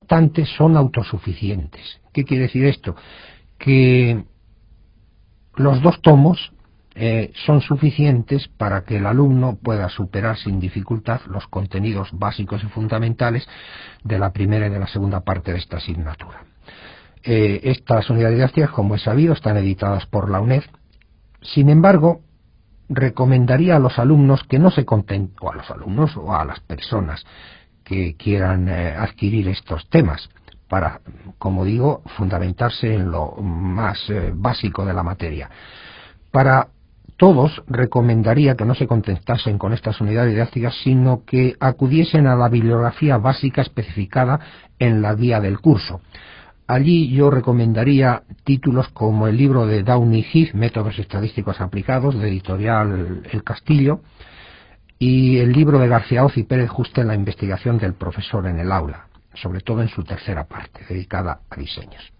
obstante, son autosuficientes. ¿Qué quiere decir esto? Que los 2 tomos son suficientes para que el alumno pueda superar sin dificultad los contenidos básicos y fundamentales de la primera y de la segunda parte de esta asignatura. Estas unidades didácticas, como es sabido, están editadas por la UNED. Sin embargo, recomendaría a los alumnos que no se contenten, o a los alumnos o a las personas que quieran adquirir estos temas, para, como digo, fundamentarse en lo más básico de la materia. Para todos recomendaría que no se contentasen con estas unidades didácticas, sino que acudiesen a la bibliografía básica especificada en la guía del curso. Allí yo recomendaría títulos como el libro de Downey Heath, Métodos Estadísticos Aplicados, de editorial El Castillo, y el libro de García Oz y Pérez Juste, La investigación del profesor en el aula, sobre todo en su tercera parte, dedicada a diseños.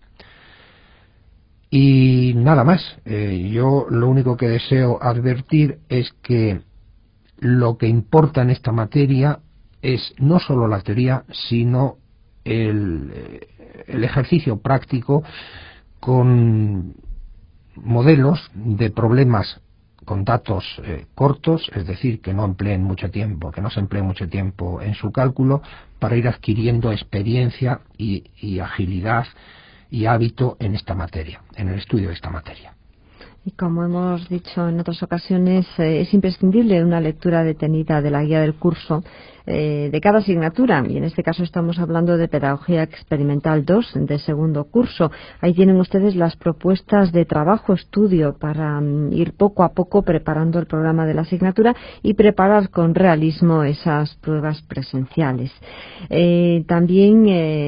Y nada más, yo lo único que deseo advertir es que lo que importa en esta materia es no solo la teoría, sino el ejercicio práctico con modelos de problemas con datos cortos, es decir, que no empleen mucho tiempo, que no se emplee mucho tiempo en su cálculo, para ir adquiriendo experiencia y agilidad y hábito en esta materia, en el estudio de esta materia. Y como hemos dicho en otras ocasiones, es imprescindible una lectura detenida de la guía del curso de cada asignatura, y en este caso estamos hablando de Pedagogía Experimental 2 de segundo curso. Ahí tienen ustedes las propuestas de trabajo, estudio, para ir poco a poco preparando el programa de la asignatura y preparar con realismo esas pruebas presenciales. También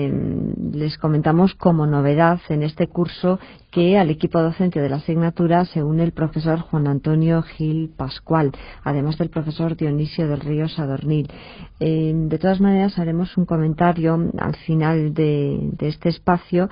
les comentamos como novedad en este curso que al equipo docente de la asignatura se une el profesor Juan Antonio Gil Pascual, además del profesor Dionisio del Río Sadornil. De todas maneras, haremos un comentario al final de este espacio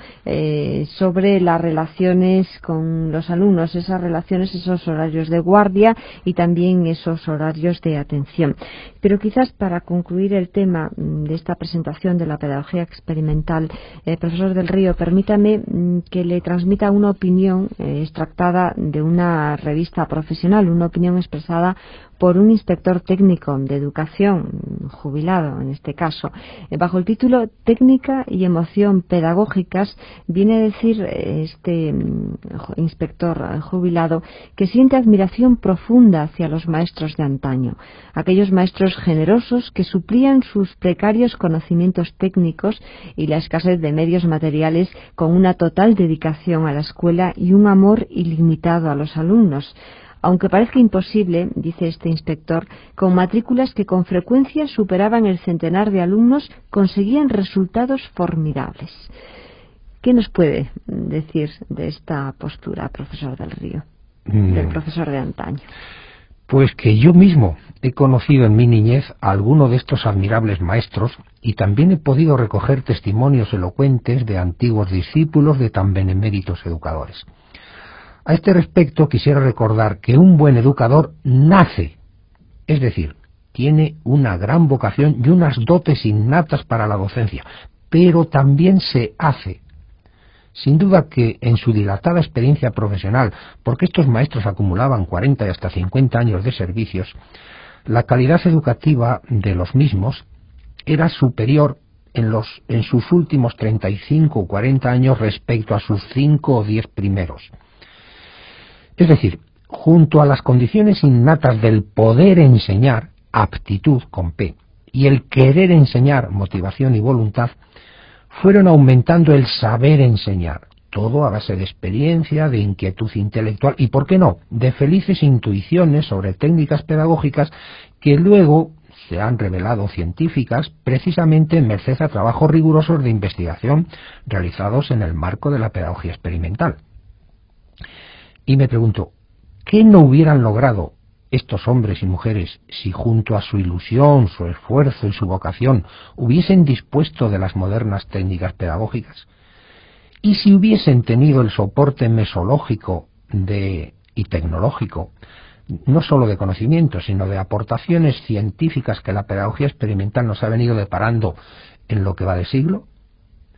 sobre las relaciones con los alumnos, esas relaciones, esos horarios de guardia y también esos horarios de atención. Pero quizás para concluir el tema de esta presentación de la pedagogía experimental, profesor del Río, permítame que le transmita una opinión extractada de una revista profesional, una opinión expresada por un inspector técnico de educación, jubilado en este caso. Bajo el título Técnica y emoción pedagógicas, viene a decir este inspector jubilado que siente admiración profunda hacia los maestros de antaño, aquellos maestros generosos que suplían sus precarios conocimientos técnicos y la escasez de medios materiales con una total dedicación a la escuela y un amor ilimitado a los alumnos. Aunque parezca imposible, dice este inspector, con matrículas que con frecuencia superaban el centenar de alumnos, conseguían resultados formidables. ¿Qué nos puede decir de esta postura, profesor del Río, del profesor de antaño? Pues que yo mismo he conocido en mi niñez a alguno de estos admirables maestros y también he podido recoger testimonios elocuentes de antiguos discípulos de tan beneméritos educadores. A este respecto quisiera recordar que un buen educador nace, es decir, tiene una gran vocación y unas dotes innatas para la docencia, pero también se hace. Sin duda que en su dilatada experiencia profesional, porque estos maestros acumulaban 40 y hasta 50 años de servicios, la calidad educativa de los mismos era superior en sus últimos 35 o 40 años respecto a sus 5 o 10 primeros. Es decir, junto a las condiciones innatas del poder enseñar, aptitud con P, y el querer enseñar, motivación y voluntad, fueron aumentando el saber enseñar, todo a base de experiencia, de inquietud intelectual y, ¿por qué no?, de felices intuiciones sobre técnicas pedagógicas que luego se han revelado científicas precisamente merced a trabajos rigurosos de investigación realizados en el marco de la pedagogía experimental. Y me pregunto, ¿qué no hubieran logrado estos hombres y mujeres si junto a su ilusión, su esfuerzo y su vocación hubiesen dispuesto de las modernas técnicas pedagógicas? Y si hubiesen tenido el soporte mesológico y tecnológico, no solo de conocimiento, sino de aportaciones científicas que la pedagogía experimental nos ha venido deparando en lo que va de siglo.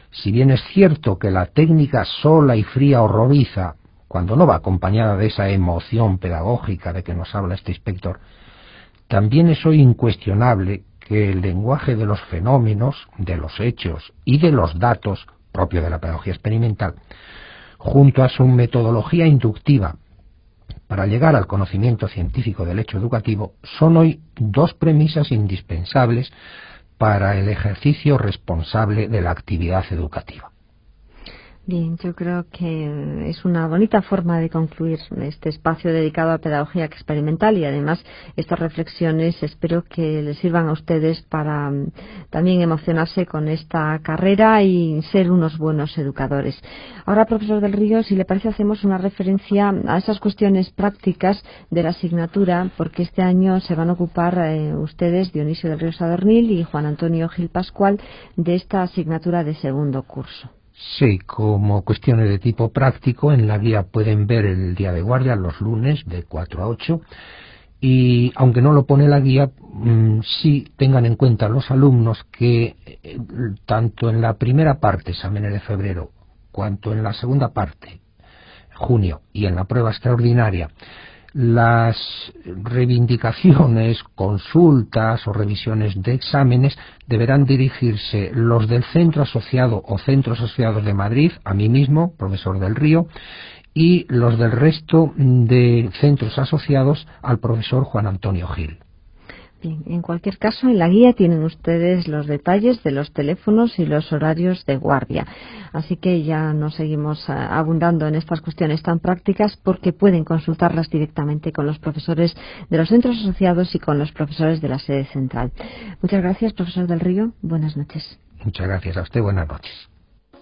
Si bien es cierto que la técnica sola y fría horroriza, cuando no va acompañada de esa emoción pedagógica de que nos habla este inspector, también es hoy incuestionable que el lenguaje de los fenómenos, de los hechos y de los datos, propio de la pedagogía experimental, junto a su metodología inductiva para llegar al conocimiento científico del hecho educativo, son hoy dos premisas indispensables para el ejercicio responsable de la actividad educativa. Bien, yo creo que es una bonita forma de concluir este espacio dedicado a pedagogía experimental y además estas reflexiones espero que les sirvan a ustedes para también emocionarse con esta carrera y ser unos buenos educadores. Ahora, profesor del Río, si le parece, hacemos una referencia a esas cuestiones prácticas de la asignatura, porque este año se van a ocupar ustedes, Dionisio del Río Sadornil y Juan Antonio Gil Pascual, de esta asignatura de segundo curso. Sí, como cuestiones de tipo práctico, en la guía pueden ver el día de guardia los lunes de 4 a 8 y aunque no lo pone la guía, sí tengan en cuenta los alumnos que tanto en la primera parte, exámenes de febrero, cuanto en la segunda parte, junio, y en la prueba extraordinaria, las reivindicaciones, consultas o revisiones de exámenes deberán dirigirse los del centro asociado o centros asociados de Madrid, a mí mismo, profesor del Río, y los del resto de centros asociados al profesor Juan Antonio Gil. Bien, en cualquier caso, en la guía tienen ustedes los detalles de los teléfonos y los horarios de guardia. Así que ya no seguimos abundando en estas cuestiones tan prácticas porque pueden consultarlas directamente con los profesores de los centros asociados y con los profesores de la sede central. Muchas gracias, profesor del Río. Buenas noches. Muchas gracias a usted. Buenas noches.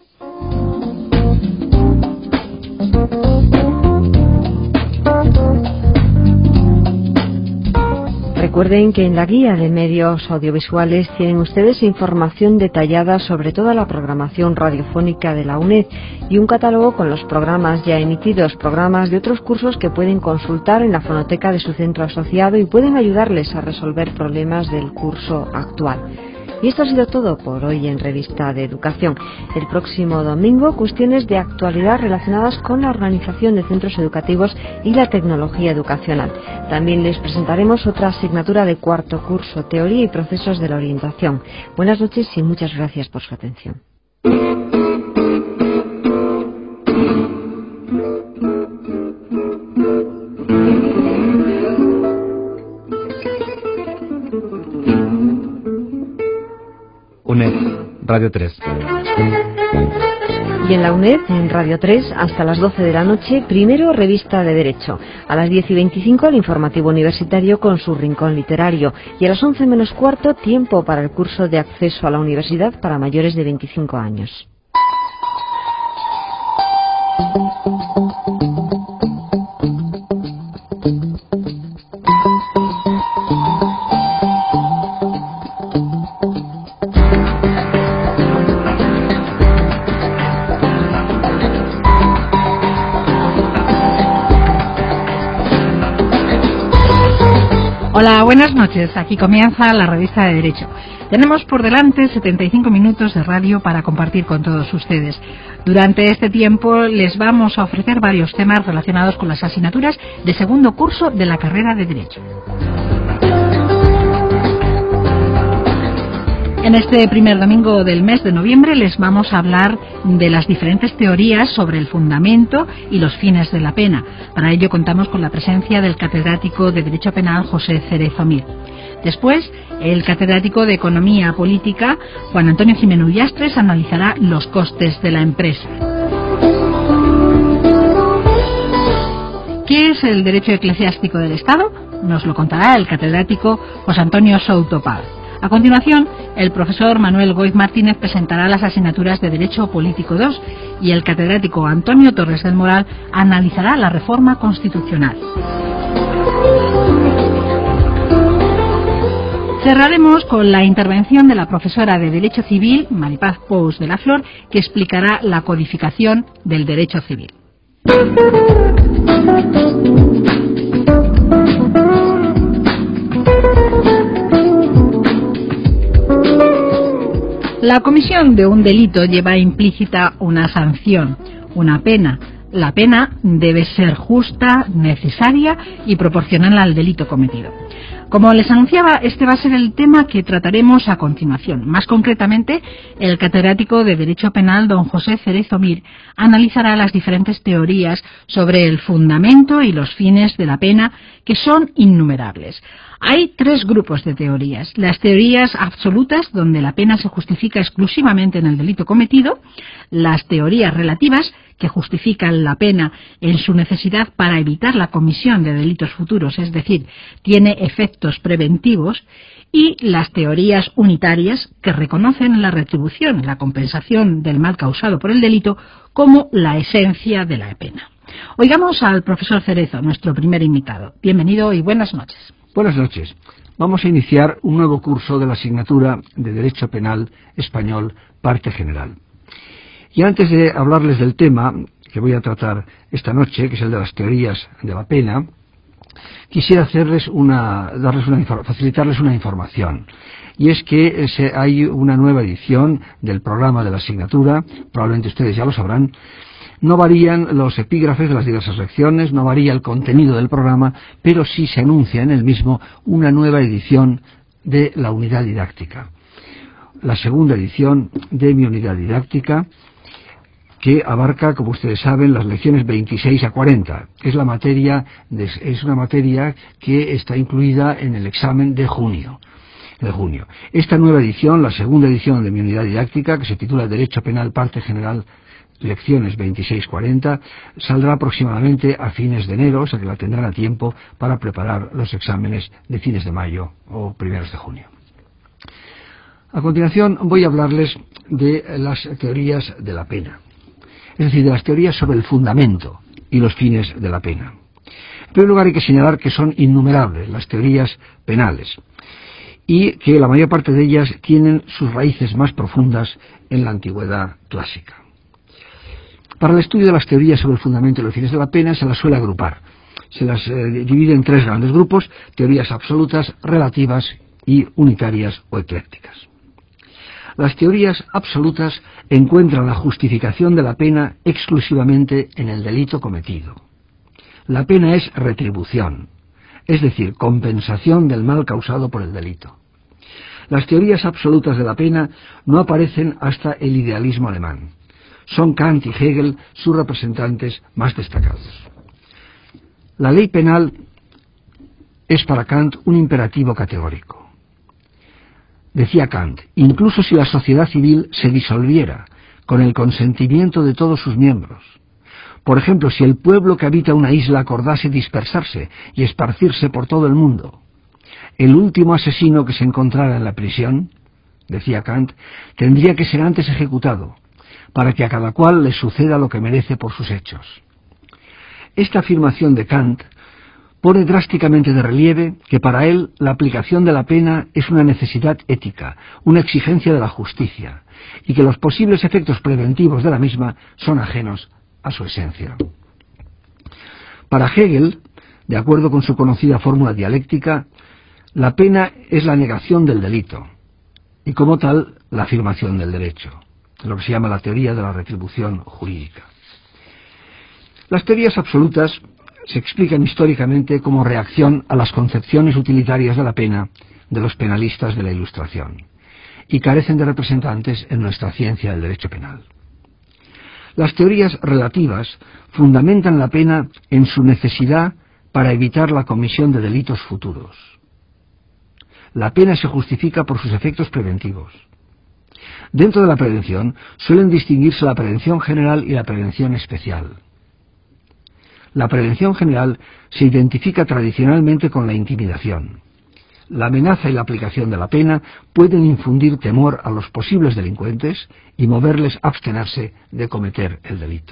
Recuerden que en la guía de medios audiovisuales tienen ustedes información detallada sobre toda la programación radiofónica de la UNED y un catálogo con los programas ya emitidos, programas de otros cursos que pueden consultar en la fonoteca de su centro asociado y pueden ayudarles a resolver problemas del curso actual. Y esto ha sido todo por hoy en Revista de Educación. El próximo domingo, cuestiones de actualidad relacionadas con la organización de centros educativos y la tecnología educacional. También les presentaremos otra asignatura de cuarto curso, Teoría y Procesos de la Orientación. Buenas noches y muchas gracias por su atención. UNED, Radio 3. Y en la UNED, en Radio 3, hasta las 12 de la noche, primero Revista de Derecho. A las 10:25 el informativo universitario con su rincón literario. Y a las 11 menos cuarto, tiempo para el curso de acceso a la universidad para mayores de 25 años. Hola, buenas noches. Aquí comienza la Revista de Derecho. Tenemos por delante 75 minutos de radio para compartir con todos ustedes. Durante este tiempo les vamos a ofrecer varios temas relacionados con las asignaturas de segundo curso de la carrera de Derecho. En este primer domingo del mes de noviembre les vamos a hablar de las diferentes teorías sobre el fundamento y los fines de la pena. Para ello contamos con la presencia del catedrático de Derecho Penal José Cerezo Mir. Después, el catedrático de Economía Política Juan Antonio Jimeno Ullastres analizará los costes de la empresa. ¿Qué es el derecho eclesiástico del Estado? Nos lo contará el catedrático José Antonio Souto Paz. A continuación, el profesor Manuel Goiz Martínez presentará las asignaturas de Derecho Político 2 y el catedrático Antonio Torres del Moral analizará la reforma constitucional. Cerraremos con la intervención de la profesora de Derecho Civil, Maripaz Pous de la Flor, que explicará la codificación del derecho civil. La comisión de un delito lleva implícita una sanción, una pena. La pena debe ser justa, necesaria y proporcional al delito cometido. Como les anunciaba, este va a ser el tema que trataremos a continuación. Más concretamente, el catedrático de Derecho Penal, don José Cerezo Mir, analizará las diferentes teorías sobre el fundamento y los fines de la pena, que son innumerables. Hay tres grupos de teorías. Las teorías absolutas, donde la pena se justifica exclusivamente en el delito cometido. Las teorías relativas, que justifican la pena en su necesidad para evitar la comisión de delitos futuros, es decir, tiene efectos preventivos. Y las teorías unitarias, que reconocen la retribución, la compensación del mal causado por el delito, como la esencia de la pena. Oigamos al profesor Cerezo, nuestro primer invitado. Bienvenido y buenas noches. Buenas noches. Vamos a iniciar un nuevo curso de la asignatura de Derecho Penal Español, parte general. Y antes de hablarles del tema que voy a tratar esta noche, que es el de las teorías de la pena, quisiera facilitarles una información. Y es que hay una nueva edición del programa de la asignatura, probablemente ustedes ya lo sabrán. No varían los epígrafes de las diversas secciones, no varía el contenido del programa, pero sí se anuncia en el mismo una nueva edición de la unidad didáctica. La segunda edición de mi unidad didáctica, que abarca, como ustedes saben, las lecciones 26 a 40. Es una materia que está incluida en el examen de junio. Esta nueva edición, la segunda edición de mi unidad didáctica, que se titula Derecho Penal, parte general, lecciones 26-40, saldrá aproximadamente a fines de enero, o sea que la tendrán a tiempo para preparar los exámenes de fines de mayo o primeros de junio. A continuación voy a hablarles de las teorías de la pena, es decir, de las teorías sobre el fundamento y los fines de la pena. En primer lugar, hay que señalar que son innumerables las teorías penales y que la mayor parte de ellas tienen sus raíces más profundas en la antigüedad clásica. Para el estudio de las teorías sobre el fundamento y los fines de la pena se las suele agrupar. Se las divide en tres grandes grupos: teorías absolutas, relativas y unitarias o eclécticas. Las teorías absolutas encuentran la justificación de la pena exclusivamente en el delito cometido. La pena es retribución, es decir, compensación del mal causado por el delito. Las teorías absolutas de la pena no aparecen hasta el idealismo alemán. Son Kant y Hegel sus representantes más destacados. La ley penal es para Kant un imperativo categórico. Decía Kant, incluso si la sociedad civil se disolviera con el consentimiento de todos sus miembros, por ejemplo, si el pueblo que habita una isla acordase dispersarse y esparcirse por todo el mundo, el último asesino que se encontrara en la prisión, decía Kant, tendría que ser antes ejecutado, para que a cada cual le suceda lo que merece por sus hechos. Esta afirmación de Kant pone drásticamente de relieve que para él la aplicación de la pena es una necesidad ética, una exigencia de la justicia, y que los posibles efectos preventivos de la misma son ajenos a su esencia. Para Hegel, de acuerdo con su conocida fórmula dialéctica, la pena es la negación del delito, y como tal, la afirmación del derecho, lo que se llama la teoría de la retribución jurídica. Las teorías absolutas se explican históricamente como reacción a las concepciones utilitarias de la pena de los penalistas de la Ilustración, y carecen de representantes en nuestra ciencia del derecho penal. Las teorías relativas fundamentan la pena en su necesidad para evitar la comisión de delitos futuros. La pena se justifica por sus efectos preventivos. Dentro de la prevención suelen distinguirse la prevención general y la prevención especial. La prevención general se identifica tradicionalmente con la intimidación. La amenaza y la aplicación de la pena pueden infundir temor a los posibles delincuentes y moverles a abstenerse de cometer el delito.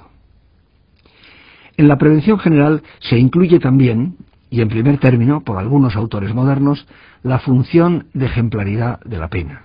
En la prevención general se incluye también, y en primer término por algunos autores modernos, la función de ejemplaridad de la pena.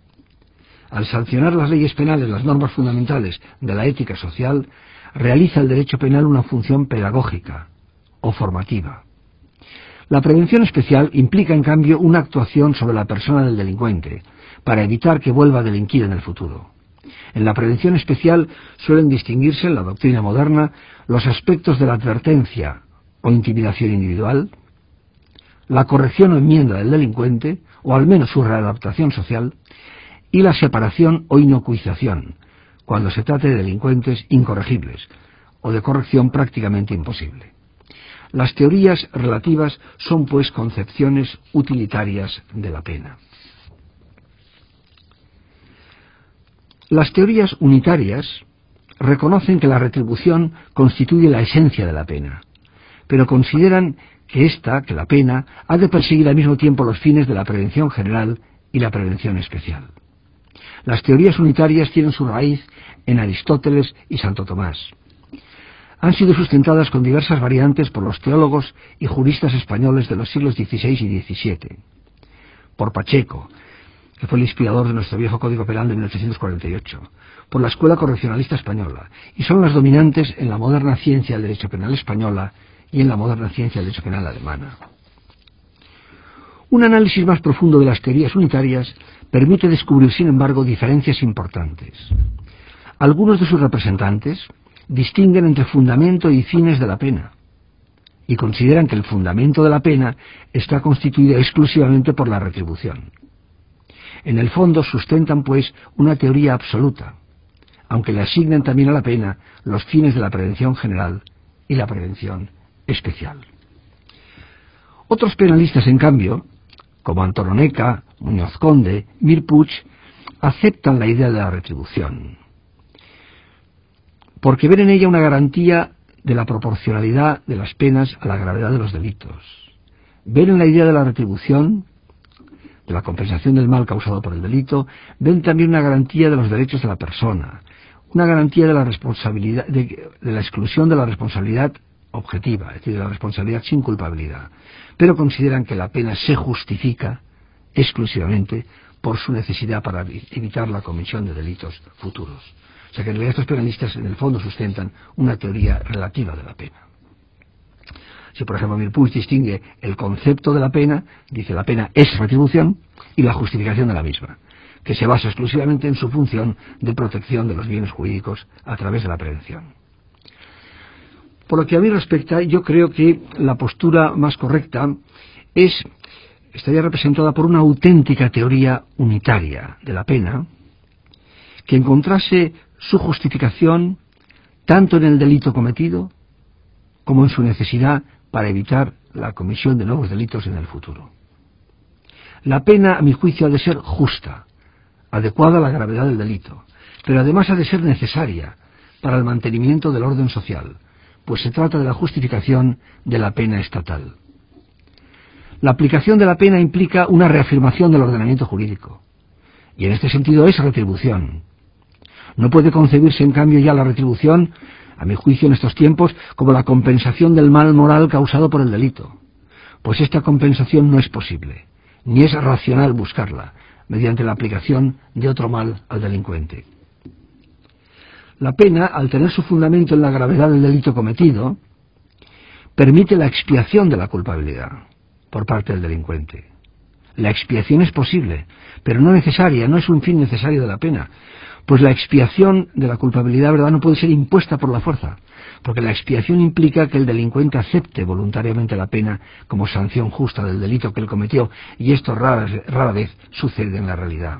Al sancionar las leyes penales las normas fundamentales de la ética social, realiza el derecho penal una función pedagógica o formativa. La prevención especial implica, en cambio, una actuación sobre la persona del delincuente, para evitar que vuelva a delinquir en el futuro. En la prevención especial suelen distinguirse en la doctrina moderna los aspectos de la advertencia o intimidación individual, la corrección o enmienda del delincuente, o al menos su readaptación social, y la separación o inocuización, cuando se trate de delincuentes incorregibles o de corrección prácticamente imposible. Las teorías relativas son, pues, concepciones utilitarias de la pena. Las teorías unitarias reconocen que la retribución constituye la esencia de la pena, pero consideran que la pena, ha de perseguir al mismo tiempo los fines de la prevención general y la prevención especial. Las teorías unitarias tienen su raíz en Aristóteles y Santo Tomás. Han sido sustentadas con diversas variantes por los teólogos y juristas españoles de los siglos XVI y XVII, por Pacheco, que fue el inspirador de nuestro viejo Código Penal de 1848, por la Escuela Correccionalista Española, y son las dominantes en la moderna ciencia del derecho penal española y en la moderna ciencia del derecho penal alemana. Un análisis más profundo de las teorías unitarias permite descubrir, sin embargo, diferencias importantes. Algunos de sus representantes distinguen entre fundamento y fines de la pena, y consideran que el fundamento de la pena está constituido exclusivamente por la retribución. En el fondo sustentan, pues, una teoría absoluta, aunque le asignan también a la pena los fines de la prevención general y la prevención especial. Otros penalistas, en cambio, como Antón Oneca, Muñoz Conde, Mir Puig, aceptan la idea de la retribución, porque ven en ella una garantía de la proporcionalidad de las penas a la gravedad de los delitos. Ven en la idea de la retribución, de la compensación del mal causado por el delito, ven también una garantía de los derechos de la persona, una garantía de la responsabilidad, de la exclusión de la responsabilidad objetiva, es decir, de la responsabilidad sin culpabilidad, pero consideran que la pena se justifica exclusivamente por su necesidad para evitar la comisión de delitos futuros. O sea que en realidad estos penalistas en el fondo sustentan una teoría relativa de la pena. Si por ejemplo Mir Puig distingue el concepto de la pena, dice la pena es retribución, y la justificación de la misma, que se basa exclusivamente en su función de protección de los bienes jurídicos a través de la prevención. Por lo que a mí respecta, yo creo que la postura más correcta estaría representada por una auténtica teoría unitaria de la pena, que encontrase su justificación tanto en el delito cometido como en su necesidad para evitar la comisión de nuevos delitos en el futuro. La pena, a mi juicio, ha de ser justa, adecuada a la gravedad del delito, pero además ha de ser necesaria para el mantenimiento del orden social, pues se trata de la justificación de la pena estatal. La aplicación de la pena implica una reafirmación del ordenamiento jurídico, y en este sentido es retribución. No puede concebirse, en cambio, ya la retribución, a mi juicio en estos tiempos, como la compensación del mal moral causado por el delito, pues esta compensación no es posible, ni es racional buscarla, mediante la aplicación de otro mal al delincuente. La pena, al tener su fundamento en la gravedad del delito cometido, permite la expiación de la culpabilidad por parte del delincuente. La expiación es posible, pero no necesaria, no es un fin necesario de la pena, pues la expiación de la culpabilidad, ¿verdad?, no puede ser impuesta por la fuerza, porque la expiación implica que el delincuente acepte voluntariamente la pena como sanción justa del delito que él cometió, y esto rara vez sucede en la realidad.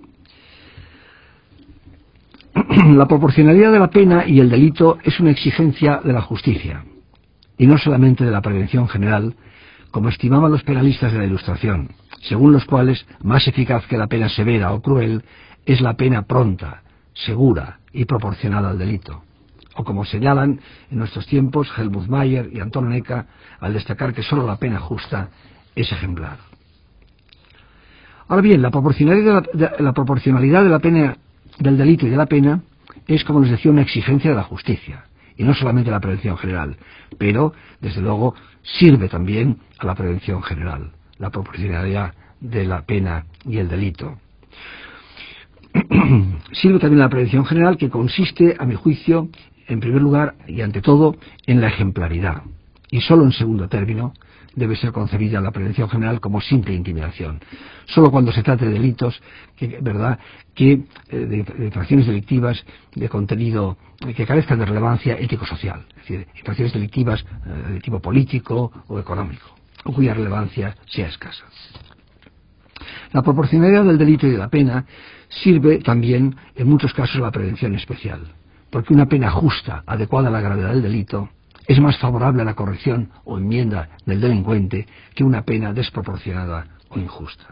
La proporcionalidad de la pena y el delito es una exigencia de la justicia, y no solamente de la prevención general, como estimaban los penalistas de la Ilustración, según los cuales más eficaz que la pena severa o cruel es la pena pronta, segura y proporcionada al delito, o como señalan en nuestros tiempos Helmut Mayer y Antón Oneca al destacar que sólo la pena justa es ejemplar. Ahora bien, la proporcionalidad de la pena, del delito y de la pena es, como les decía, una exigencia de la justicia, y no solamente la prevención general, pero, desde luego, sirve también a la prevención general, la proporcionalidad de la pena y el delito. Sirve también a la prevención general, que consiste, a mi juicio, en primer lugar y ante todo, en la ejemplaridad, y solo en segundo término, debe ser concebida la prevención general como simple intimidación. Solo cuando se trate de delitos de infracciones delictivas de contenido que carezcan de relevancia ético-social, es decir, infracciones delictivas de tipo político o económico, o cuya relevancia sea escasa. La proporcionalidad del delito y de la pena sirve también, en muchos casos, a la prevención especial, porque una pena justa, adecuada a la gravedad del delito, es más favorable a la corrección o enmienda del delincuente que una pena desproporcionada o injusta.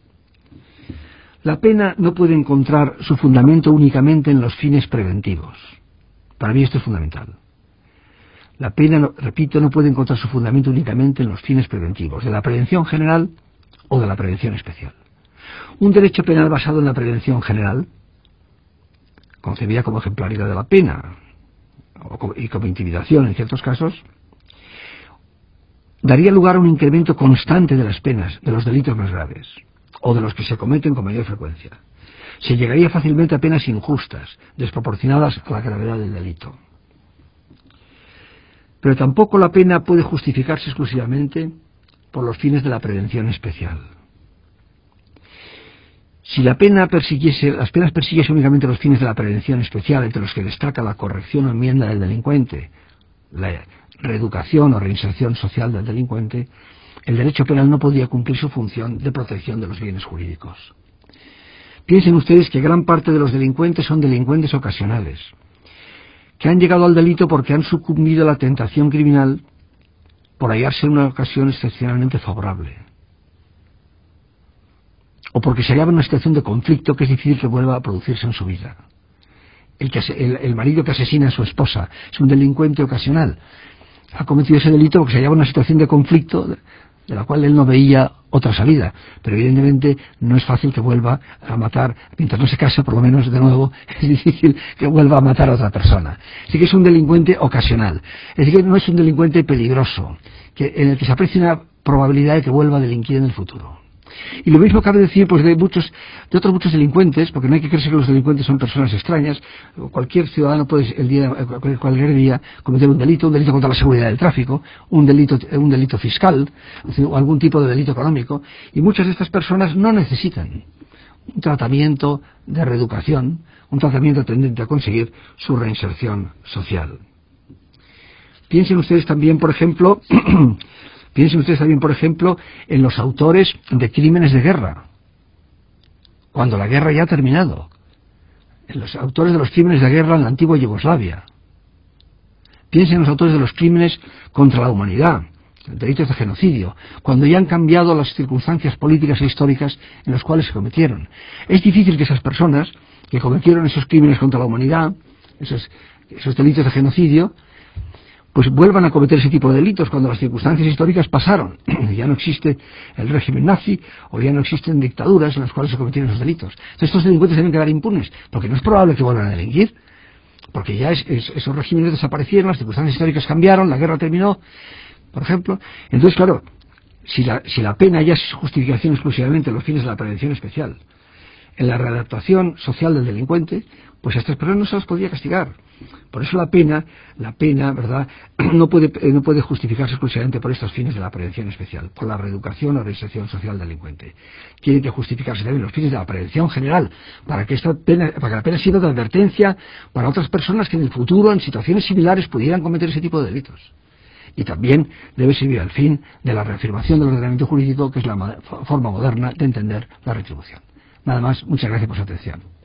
La pena no puede encontrar su fundamento únicamente en los fines preventivos. Para mí esto es fundamental. La pena, repito, no puede encontrar su fundamento únicamente en los fines preventivos, de la prevención general o de la prevención especial. Un derecho penal basado en la prevención general, concebida como ejemplaridad de la pena y como intimidación en ciertos casos, daría lugar a un incremento constante de las penas de los delitos más graves o de los que se cometen con mayor frecuencia. Se llegaría fácilmente a penas injustas, desproporcionadas a la gravedad del delito. Pero tampoco la pena puede justificarse exclusivamente por los fines de la prevención especial. Si las penas persiguiesen únicamente los fines de la prevención especial, entre los que destaca la corrección o enmienda del delincuente, la reeducación o reinserción social del delincuente, el derecho penal no podría cumplir su función de protección de los bienes jurídicos. Piensen ustedes que gran parte de los delincuentes son delincuentes ocasionales, que han llegado al delito porque han sucumbido a la tentación criminal por hallarse en una ocasión excepcionalmente favorable, o porque se hallaba en una situación de conflicto que es difícil que vuelva a producirse en su vida. El marido que asesina a su esposa es un delincuente ocasional. Ha cometido ese delito porque se hallaba en una situación de conflicto de la cual él no veía otra salida, pero evidentemente no es fácil que vuelva a matar, mientras no se case por lo menos de nuevo, es difícil que vuelva a matar a otra persona. Así que es un delincuente ocasional, es decir, que no es un delincuente peligroso, en el que se aprecia una probabilidad de que vuelva a delinquir en el futuro. Y lo mismo cabe decir pues de otros muchos delincuentes, porque no hay que creerse que los delincuentes son personas extrañas. Cualquier ciudadano puede cualquier día cometer un delito contra la seguridad del tráfico, un delito fiscal, o algún tipo de delito económico, y muchas de estas personas no necesitan un tratamiento de reeducación, un tratamiento tendente a conseguir su reinserción social. Piensen ustedes también, por ejemplo, en los autores de crímenes de guerra, cuando la guerra ya ha terminado, en los autores de los crímenes de guerra en la antigua Yugoslavia. Piensen en los autores de los crímenes contra la humanidad, delitos de genocidio, cuando ya han cambiado las circunstancias políticas e históricas en las cuales se cometieron. Es difícil que esas personas que cometieron esos crímenes contra la humanidad, esos delitos de genocidio, pues vuelvan a cometer ese tipo de delitos cuando las circunstancias históricas pasaron. Ya no existe el régimen nazi o ya no existen dictaduras en las cuales se cometieron esos delitos. Entonces estos delincuentes deben quedar impunes, porque no es probable que vuelvan a delinquir, porque ya esos regímenes desaparecieron, las circunstancias históricas cambiaron, la guerra terminó, por ejemplo. Entonces, claro, si la pena ya es justificación exclusivamente en los fines de la prevención especial, en la readaptación social del delincuente, pues a estas personas no se las podría castigar. Por eso la pena, ¿verdad?, no puede justificarse exclusivamente por estos fines de la prevención especial, por la reeducación o reinserción social del delincuente. Tiene que justificarse también los fines de la prevención general, para que la pena sirva de advertencia para otras personas que en el futuro, en situaciones similares, pudieran cometer ese tipo de delitos. Y también debe servir al fin de la reafirmación del ordenamiento jurídico, que es la forma moderna de entender la retribución. Nada más, muchas gracias por su atención.